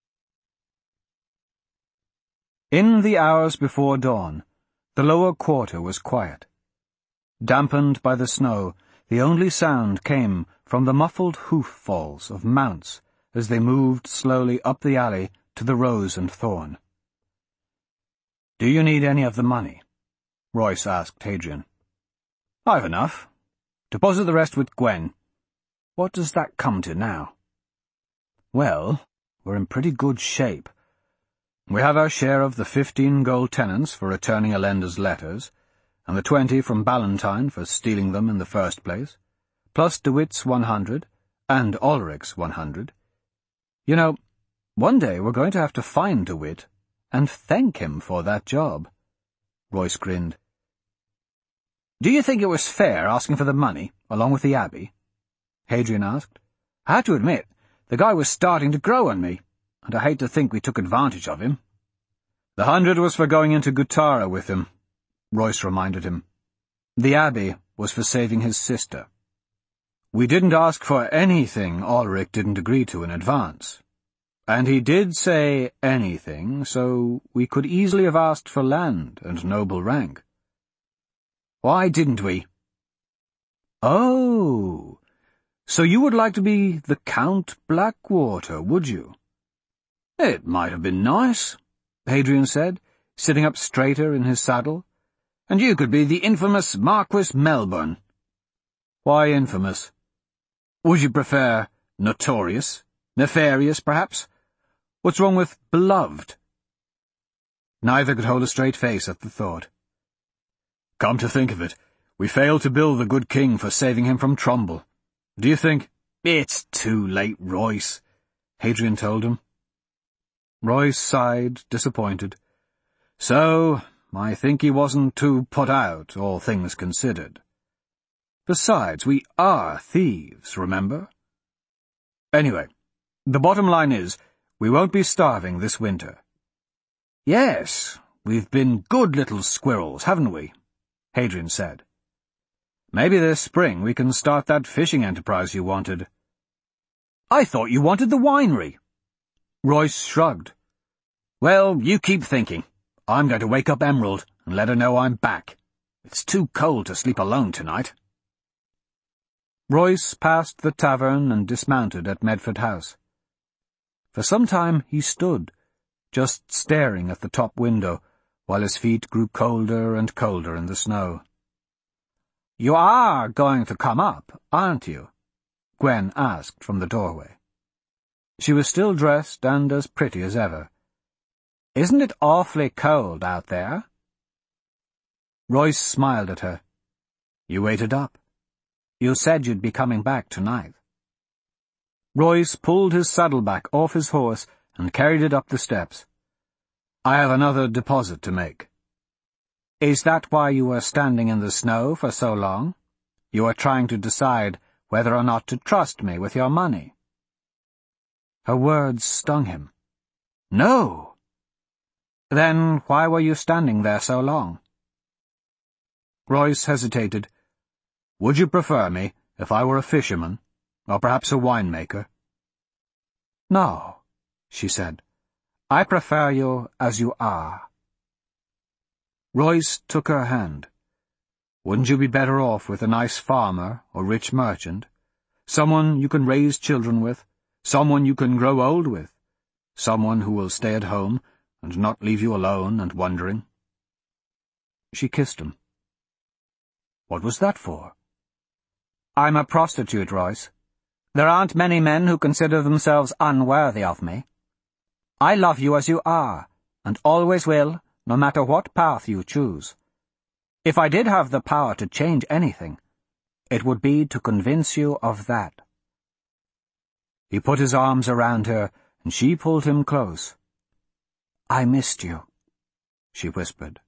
In the hours before dawn, the lower quarter was quiet. Dampened by the snow, the only sound came from the muffled hoof-falls of mounts as they moved slowly up the alley to the Rose and Thorn. "Do you need any of the money?" Royce asked Hadrian. "I've enough. Deposit the rest with Gwen. What does that come to now?" "Well, we're in pretty good shape. We have our share of the fifteen gold tenants for returning Alenda's letters, and the twenty from Ballantyne for stealing them in the first place, plus DeWitt's one hundred, and Ulric's one hundred. You know, One day we're going to have to find DeWitt and thank him for that job. Royce grinned. Do you think it was fair asking for the money, along with the Abbey? Hadrian asked. I have to admit, the guy was starting to grow on me, and I hate to think we took advantage of him. The hundred was for going into Gutara with him, Royce reminded him. The Abbey was for saving his sister. We didn't ask for anything Ulrich didn't agree to in advance. And he did say anything, so we could easily have asked for land and noble rank. Why didn't we? Oh, so you would like to be the Count Blackwater, would you? It might have been nice, Hadrian said, sitting up straighter in his saddle. And you could be the infamous Marquis Melbourne. Why infamous? Would you prefer notorious? Nefarious, perhaps? What's wrong with beloved? Neither could hold a straight face at the thought. Come to think of it, we failed to bill the good king for saving him from Trumbull. Do you think— It's too late, Royce, Hadrian told him. Royce sighed, disappointed. So, I think he wasn't too put out, all things considered. Besides, we are thieves, remember? Anyway, the bottom line is, we won't be starving this winter. Yes, we've been good little squirrels, haven't we? Hadrian said. Maybe this spring we can start that fishing enterprise you wanted. I thought you wanted the winery. Royce shrugged. Well, you keep thinking. I'm going to wake up Emerald and let her know I'm back. It's too cold to sleep alone tonight. Royce passed the tavern and dismounted at Medford House. For some time he stood, just staring at the top window, while his feet grew colder and colder in the snow. You are going to come up, aren't you? Gwen asked from the doorway. She was still dressed and as pretty as ever. Isn't it awfully cold out there? Royce smiled at her. You waited up. You said you'd be coming back tonight. Royce pulled his saddleback off his horse and carried it up the steps. I have another deposit to make. Is that why you were standing in the snow for so long? You were trying to decide whether or not to trust me with your money. Her words stung him. No! Then why were you standing there so long? Royce hesitated. Would you prefer me if I were a fisherman, or perhaps a winemaker? No, she said. I prefer you as you are. Royce took her hand. Wouldn't you be better off with a nice farmer or rich merchant? Someone you can raise children with, someone you can grow old with, someone who will stay at home and not leave you alone and wondering. She kissed him. What was that for? I'm a prostitute, Royce. There aren't many men who consider themselves unworthy of me. I love you as you are, and always will, no matter what path you choose. If I did have the power to change anything, it would be to convince you of that. He put his arms around her, and she pulled him close. I missed you, she whispered.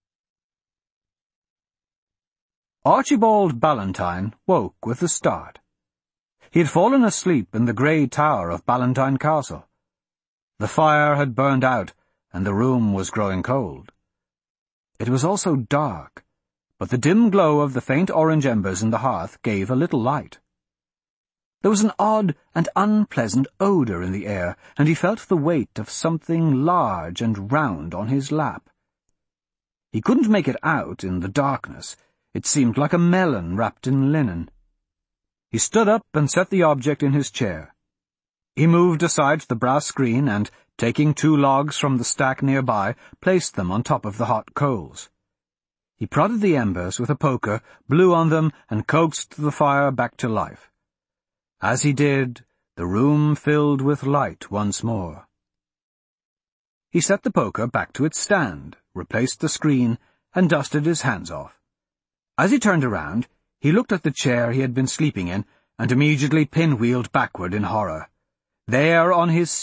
Archibald Ballantyne woke with a start. He had fallen asleep in the grey tower of Ballantyne Castle. The fire had burned out, and the room was growing cold. It was also dark, but the dim glow of the faint orange embers in the hearth gave a little light. There was an odd and unpleasant odour in the air, and he felt the weight of something large and round on his lap. He couldn't make it out in the darkness. It seemed like a melon wrapped in linen. He stood up and set the object in his chair. He moved aside the brass screen and, taking two logs from the stack nearby, placed them on top of the hot coals. He prodded the embers with a poker, blew on them, and coaxed the fire back to life. As he did, the room filled with light once more. He set the poker back to its stand, replaced the screen, and dusted his hands off. As he turned around, he looked at the chair he had been sleeping in, and immediately pinwheeled backward in horror. There on his seat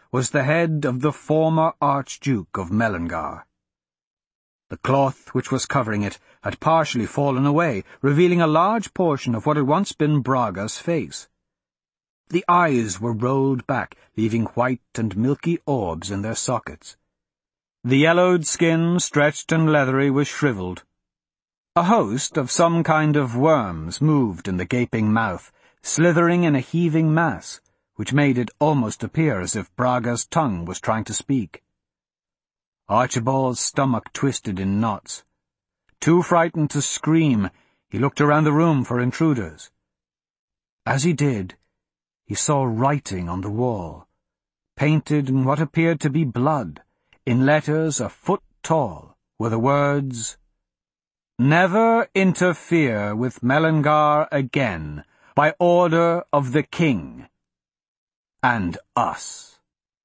was the head of the former Archduke of Mellengar. The cloth which was covering it had partially fallen away, revealing a large portion of what had once been Braga's face. The eyes were rolled back, leaving white and milky orbs in their sockets. The yellowed skin, stretched and leathery, was shriveled. A host of some kind of worms moved in the gaping mouth, slithering in a heaving mass, which made it almost appear as if Braga's tongue was trying to speak. Archibald's stomach twisted in knots. Too frightened to scream, he looked around the room for intruders. As he did, he saw writing on the wall, painted in what appeared to be blood. In letters a foot tall were the words, "Never interfere with Mellengar again, by order of the king and us."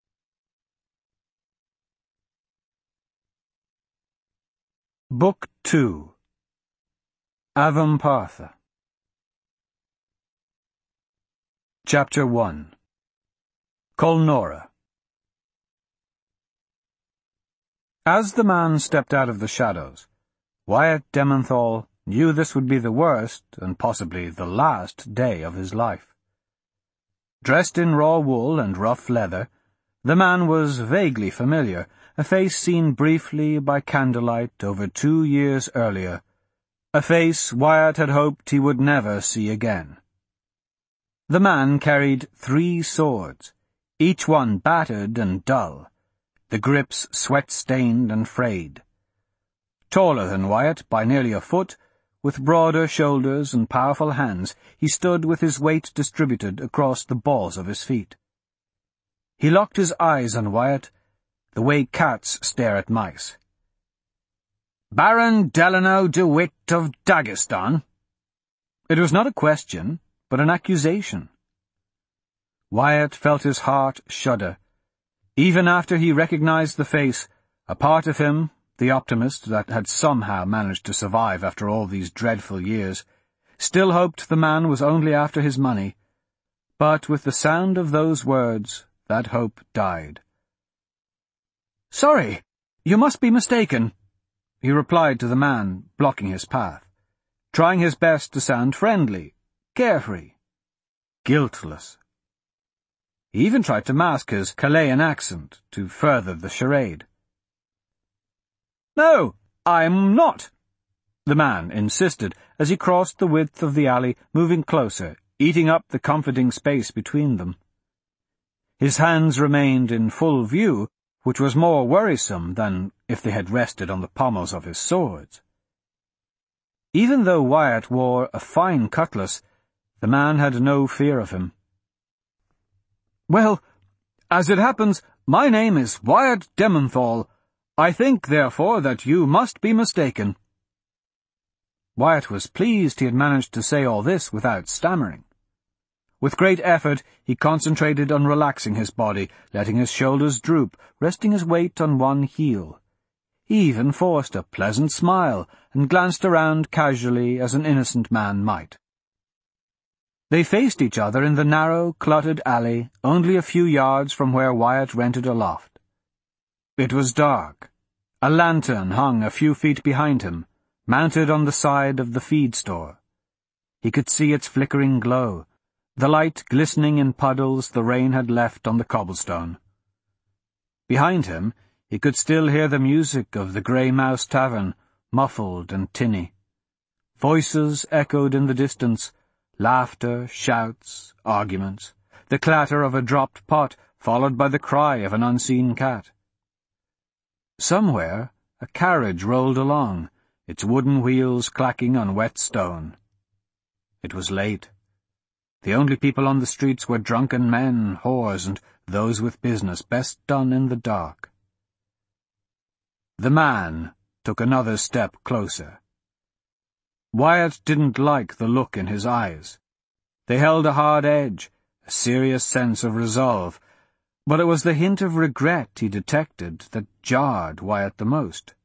Book two. Avampartha. Chapter one. Colnora. As the man stepped out of the shadows, Wyatt Dementhall knew this would be the worst, and possibly the last, day of his life. Dressed in raw wool and rough leather, the man was vaguely familiar, a face seen briefly by candlelight over two years earlier, a face Wyatt had hoped he would never see again. The man carried three swords, each one battered and dull, the grips sweat-stained and frayed. Taller than Wyatt by nearly a foot, with broader shoulders and powerful hands, he stood with his weight distributed across the balls of his feet. He locked his eyes on Wyatt, the way cats stare at mice. "Baron Delano de Witt of Dagestan?" It was not a question, but an accusation. Wyatt felt his heart shudder. Even after he recognized the face, a part of him, the optimist that had somehow managed to survive after all these dreadful years, still hoped the man was only after his money. But with the sound of those words, that hope died. "Sorry, you must be mistaken," he replied to the man, blocking his path, trying his best to sound friendly, carefree, guiltless. He even tried to mask his Chilean accent to further the charade. "No, I'm not," the man insisted as he crossed the width of the alley, moving closer, eating up the comforting space between them. His hands remained in full view, which was more worrisome than if they had rested on the pommels of his swords. Even though Wyatt wore a fine cutlass, the man had no fear of him. "Well, as it happens, my name is Wyatt Dementhall. I think, therefore, that you must be mistaken." Wyatt was pleased he had managed to say all this without stammering. With great effort, he concentrated on relaxing his body, letting his shoulders droop, resting his weight on one heel. He even forced a pleasant smile and glanced around casually as an innocent man might. They faced each other in the narrow, cluttered alley, only a few yards from where Wyatt rented a loft. It was dark. A lantern hung a few feet behind him, mounted on the side of the feed store. He could see its flickering glow, the light glistening in puddles the rain had left on the cobblestone. Behind him, he could still hear the music of the Grey Mouse Tavern, muffled and tinny. Voices echoed in the distance, laughter, shouts, arguments, the clatter of a dropped pot followed by the cry of an unseen cat. Somewhere a carriage rolled along, its wooden wheels clacking on wet stone. It was late. The only people on the streets were drunken men, whores, and those with business best done in the dark. The man took another step closer. Wyatt didn't like the look in his eyes. They held a hard edge, a serious sense of resolve, but it was the hint of regret he detected that jarred Wyatt the most.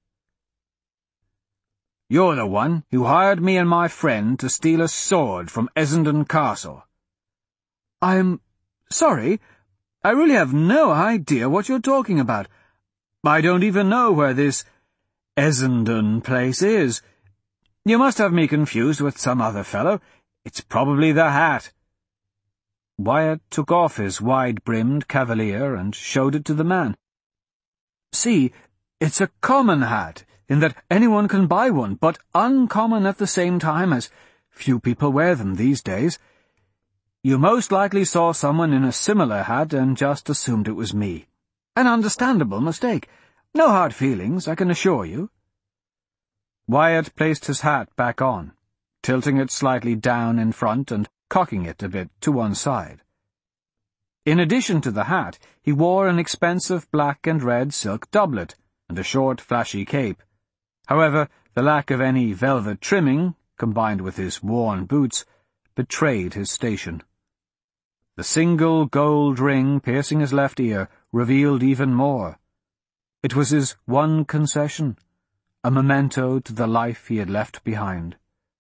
"You're the one who hired me and my friend to steal a sword from Essendon Castle." "I'm sorry. I really have no idea what you're talking about. I don't even know where this Essendon place is. You must have me confused with some other fellow. It's probably the hat." Wyatt took off his wide-brimmed cavalier and showed it to the man. "See, it's a common hat, in that anyone can buy one, but uncommon at the same time, as few people wear them these days. You most likely saw someone in a similar hat and just assumed it was me. An understandable mistake. No hard feelings, I can assure you." Wyatt placed his hat back on, tilting it slightly down in front and cocking it a bit to one side. In addition to the hat, he wore an expensive black and red silk doublet and a short, flashy cape. However, the lack of any velvet trimming, combined with his worn boots, betrayed his station. The single gold ring piercing his left ear revealed even more. It was his one concession, a memento to the life he had left behind.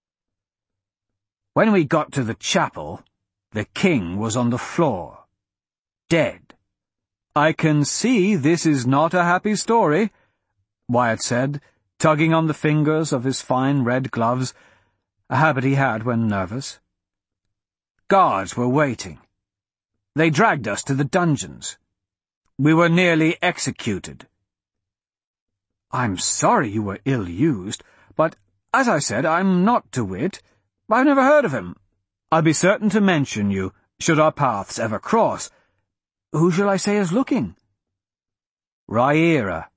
When we got to the chapel, the king was on the floor, dead. "I can see this is not a happy story," Wyatt said, tugging on the fingers of his fine red gloves, a habit he had when nervous. "Guards were waiting. They dragged us to the dungeons. We were nearly executed." "I'm sorry you were ill-used, but, as I said, I'm not DeWitt. I've never heard of him. I'll be certain to mention you, should our paths ever cross. Who shall I say is looking?" "Rhaeira."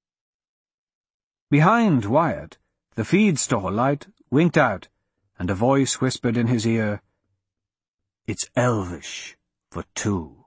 Behind Wyatt, the feed store light winked out, and a voice whispered in his ear, "It's Elvish for two."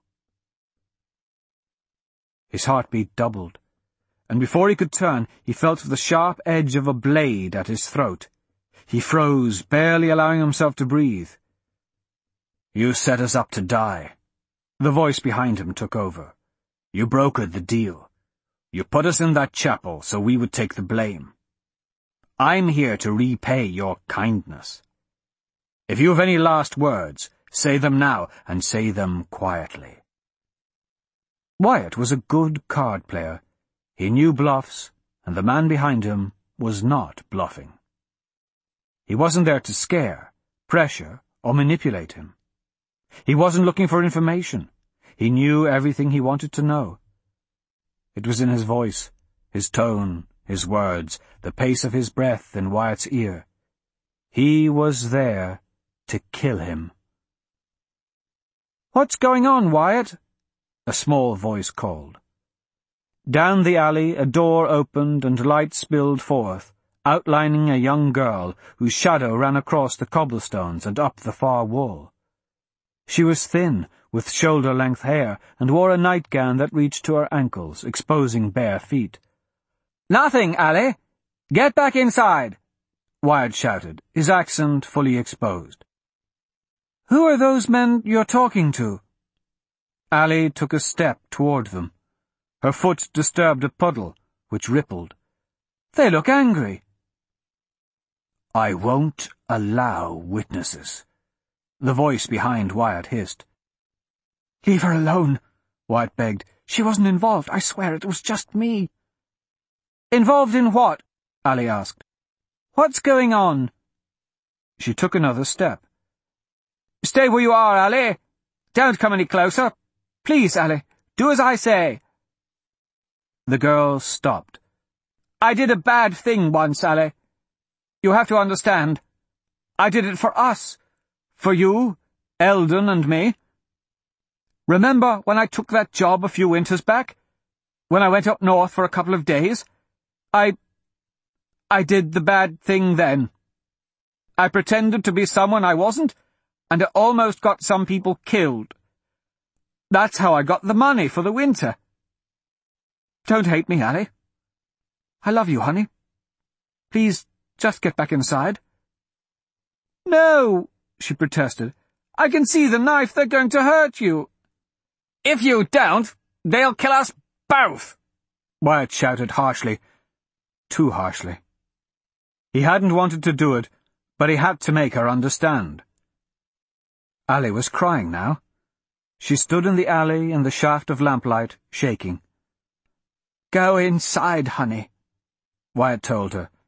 His heartbeat doubled, and before he could turn, he felt the sharp edge of a blade at his throat. He froze, barely allowing himself to breathe. "You set us up to die." The voice behind him took over. "You brokered the deal. You put us in that chapel so we would take the blame. I'm here to repay your kindness. If you have any last words, say them now, and say them quietly." Wyatt was a good card player. He knew bluffs, and the man behind him was not bluffing. He wasn't there to scare, pressure, or manipulate him. He wasn't looking for information. He knew everything he wanted to know. It was in his voice, his tone, his words, the pace of his breath in Wyatt's ear. He was there to kill him. "What's going on, Wyatt?" a small voice called. Down the alley a door opened and light spilled forth, outlining a young girl whose shadow ran across the cobblestones and up the far wall. She was thin, with shoulder-length hair, and wore a nightgown that reached to her ankles, exposing bare feet. "Nothing, Allie! Get back inside!" Wyatt shouted, his accent fully exposed. "Who are those men you're talking to?" Allie took a step toward them. Her foot disturbed a puddle, which rippled. "They look angry." "I won't allow witnesses," the voice behind Wyatt hissed. "Leave her alone," Wyatt begged. "She wasn't involved, I swear, it was just me." "Involved in what?" Allie asked. "What's going on?" She took another step. "Stay where you are, Allie. Don't come any closer. Please, Allie, do as I say." The girl stopped. "I did a bad thing once, Allie. You have to understand. I did it for us. For you, Eldon, and me. Remember when I took that job a few winters back? When I went up north for a couple of days? I... I did the bad thing then. I pretended to be someone I wasn't, and it almost got some people killed. That's how I got the money for the winter. Don't hate me, Allie. I love you, honey. Please, just get back inside." "No," she protested. "I can see the knife. They're going to hurt you." "If you don't, they'll kill us both," Wyatt shouted harshly. Too harshly. He hadn't wanted to do it, but he had to make her understand. Allie was crying now. She stood in the alley in the shaft of lamplight, shaking. "Go inside, honey," Wyatt told her,